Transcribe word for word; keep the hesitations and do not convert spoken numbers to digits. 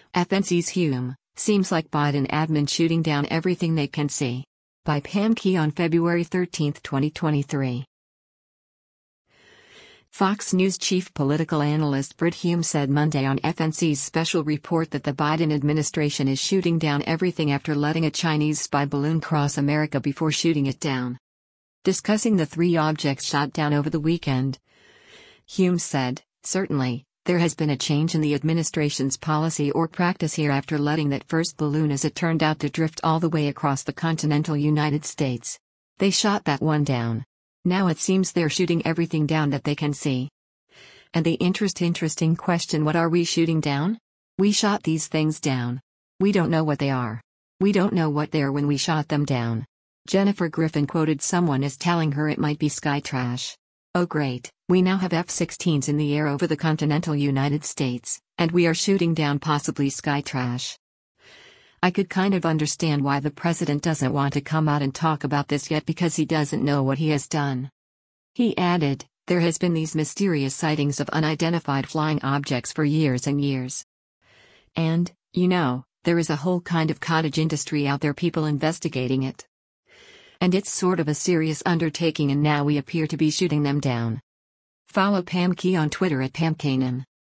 F N C's Hume, seems like Biden admin shooting down everything they can see. By Pam Key on February thirteenth, twenty twenty-three. Fox News chief political analyst Brit Hume said Monday on F N C's special report that the Biden administration is shooting down everything after letting a Chinese spy balloon cross America before shooting it down. Discussing the three objects shot down over the weekend, Hume said, "Certainly, there has been a change in the administration's policy or practice here after letting that first balloon as it turned out to drift all the way across the continental United States. They shot that one down. Now it seems they're shooting everything down that they can see. And the interest interesting question, what are we shooting down? We shot these things down. We don't know what they are. We don't know what they are when we shot them down." Jennifer Griffin quoted someone as telling her it might be sky trash. "Oh great, we now have F sixteens in the air over the continental United States, and we are shooting down possibly sky trash." I could kind of understand why the president doesn't want to come out and talk about this yet, because he doesn't know what he has done. He added, "There has been these mysterious sightings of unidentified flying objects for years and years. And, you know, there is a whole kind of cottage industry out there, people investigating it. And it's sort of a serious undertaking, and now we appear to be shooting them down." Follow Pam Key on Twitter at Pam Kanan.